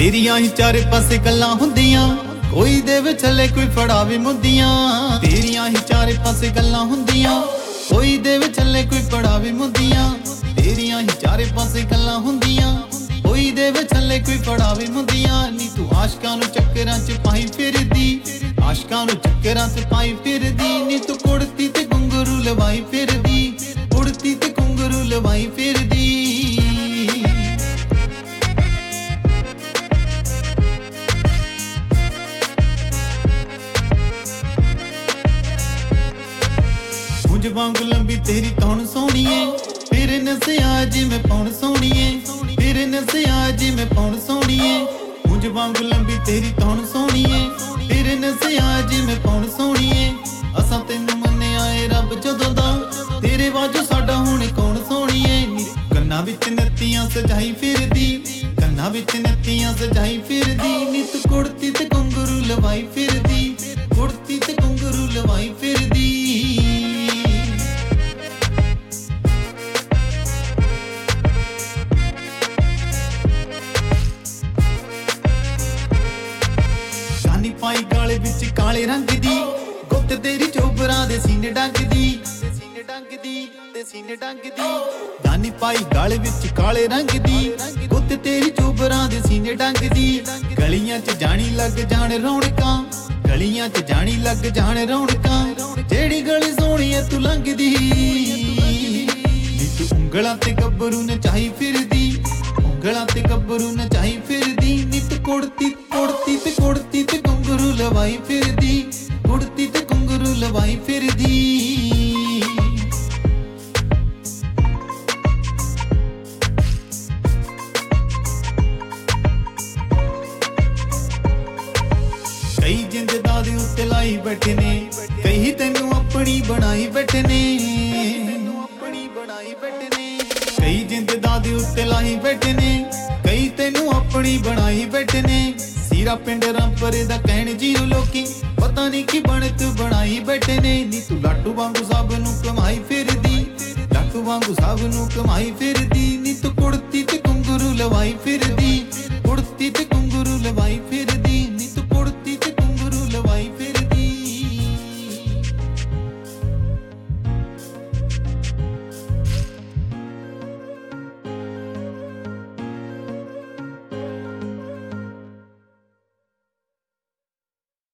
ਤੇਰੀਆਂ ਹੀ ਚਾਰੇ ਪਾਸੇ ਗੱਲਾਂ ਹੁੰਦੀਆਂ, ਕੋਈ ਦੇਵੇ ਛੱਲੇ ਕੋਈ ਫੜਾਵੇ ਮੁੱਦੀਆਂ। ਤੇਰੀਆਂ ਹੀ ਚਾਰੇ ਪਾਸੇ ਗੱਲਾਂ ਹੁੰਦੀਆਂ, ਕੋਈ ਦੇਵੇ ਛੱਲੇ ਕੋਈ ਫੜਾਵੇ ਮੁੱਦੀਆਂ। ਤੇਰੀਆਂ ਹੀ ਚਾਰੇ ਪਾਸੇ ਗੱਲਾਂ ਹੁੰਦੀਆਂ, ਕੋਈ ਦੇਵੇ ਛੱਲੇ ਕੋਈ ਫੜਾਵੇ ਮੁੱਦੀਆਂ। ਨੀ ਤੂੰ ਆਸ਼ਕਾਂ ਨੂੰ ਚੱਕਰਾਂ 'ਚ ਪਾਈ ਫਿਰਦੀ, ਆਸ਼ਕਾਂ ਨੂੰ ਚੱਕਰਾਂ 'ਚ ਪਾਈ ਫਿਰਦੀ। ਨੀ ਤੂੰ ਕੁੜਤੀ ਤੇ ਘੁੰਗਰੂ ਲਵਾਈ ਫਿਰਦੀ, ਕੁੜਤੀ ਤੇ ਘੁੰਗਰੂ ਲਵਾਈ ਫਿਰਦੀ। ਮੁੰਝ ਵਾਂਗ ਲੰਬੀ ਤੇਰੀ ਕੌਣ ਸੋਹਣੀਏ, ਫਿਰ ਨਸਿਆ ਜਿਵੇਂ ਪੌਣ ਸੋਹਣੀਏ, ਫਿਰ ਨਸਿਆ ਜਿਵੇਂ ਪੌਣ ਸੋਹਣੀਏ। ਮੁੰਝ ਵਾਂਗ ਲੰਬੀ ਤੇਰੀ ਕੌਣ ਸੋਹਣੀਏ, ਫਿਰ ਨਸਿਆ ਜਿਵੇਂ ਪੌਣ ਸੋਹਣੀਏ। ਅਸਾਂ ਤੈਨੂੰ ਮੰਨਿਆ ਏ ਰੱਬ ਜਦੋਂ ਦਾ, ਤੇਰੇ ਵਾਜੋ ਸਾਡਾ ਹੁਣ ਕੌਣ ਸੋਹਣੀਏ। ਕੰਨਾਂ ਵਿੱਚ ਨੱਤੀਆਂ ਸਜਾਈ ਫਿਰਦੀ, ਕੰਨਾਂ ਵਿੱਚ ਨੱਤੀਆਂ ਸਜਾਈ ਫਿਰਦੀ। ਨੀ ਤੂੰ ਕੁੜਤੀ ਤੇ ਘੁੰਗਰੂ ਲਵਾਈ ਫਿਰਦੀ, ਕੁੜਤੀ ਤੇ ਘੁੰਗਰੂ ਲਵਾਈ ਫਿਰਦੀ। ਕਾਨੀ ਪਾਈ ਗਾਲੇ ਵਿੱਚ ਕਾਲੇ ਰੰਗ ਦੀ, ਗੁੱਤ ਤੇਰੀ ਚੋਬਰਾਂ ਦੇ ਸੀਨੇ ਡੰਗਦੀ, ਸੀਨੇ ਡੰਗਦੀ ਤੇ ਸੀਨੇ ਡੰਗਦੀ। ਕਾਨੀ ਪਾਈ ਗਾਲੇ ਵਿੱਚ ਕਾਲੇ ਰੰਗ ਦੀ, ਗੁੱਤ ਤੇਰੀ ਚੋਬਰਾਂ ਦੇ ਸੀਨੇ ਡੰਗਦੀ। ਗਲੀਆਂ 'ਚ ਜਾਣੀ ਲੱਗ ਜਾਣ ਰੌਣਕਾਂ, ਗਲੀਆਂ 'ਚ ਜਾਣੀ ਲੱਗ ਜਾਣ ਰੌਣਕਾਂ। ਜਿਹੜੀ ਗਲੀ ਸੋਹਣੀ ਐ ਤੂੰ ਲੰਘਦੀ, ਨੀ ਤੂੰ ਉਂਗਲਾਂ ਤੇ ਗੱਭਰੂ ਨਚਾਈ ਫਿਰਦੀ, ਉਂਗਲਾਂ ਤੇ ਗੱਭਰੂ ਨਚਾਈ ਫਿਰਦੀ। ਨੀ ਤੂੰ ਕੁੜਤੀ ਕੁੜਤੀ ਤੇ ਕੁੜਤੀ ਤੇ ਘੁੰਗਰੂ ਲਵਾਈ ਫਿਰਦੀ, ਕੁੜਤੀ ਤੇ ਘੁੰਗਰੂ ਲਵਾਈ ਫਿਰਦੀ। ਕਈ ਜਿੰਦ ਦਾ ਦੇ ਉੱਤੇ ਲਾਈ ਬੈਠੇ ਨੇ, ਕਈ ਤੈਨੂੰ ਆਪਣੀ ਬਣਾਈ ਬੈਠੇ ਨੇ, ਤੈਨੂੰ ਆਪਣੀ ਬਣਾਈ ਬੈਠੇ ਨੇ। ਕਈ ਜਿੰਦ ਦਾ ਦੇ ਉੱਤੇ ਲਾਈ ਬੈਠੇ ਨੇ, ਕਈ ਤੈਨੂੰ ਆਪਣੀ ਬਣਾਈ ਬੈਠੇ ਨੇ। ਸੀਰਾ ਪਿੰਡ ਰਾਮਪਰੇ ਦਾ ਕਹਿਣ ਜੀਓ ਲੋਕੀ, ਪਤਾ ਨਹੀਂ ਕੀ ਬਣਤ ਬਣਾਈ ਬੈਠੇ ਨੇ। ਨੀ ਤੂੰ ਲਾਟੂ ਵਾਂਗੂ ਸਭ ਨੂੰ ਕਮਾਈ ਫਿਰਦੀ, ਲਾਟੂ ਵਾਂਗੂ ਸਭ ਨੂੰ ਕਮਾਈ ਫਿਰਦੀ। ਨੀ ਤੂੰ ਕੁੜਤੀ ਤੇ ਘੁੰਗਰੂ ਲਵਾਈ ਫਿਰਦੀ, ਕੁੜਤੀ ਤੇ ਘੁੰਗਰੂ ਲਵਾਈ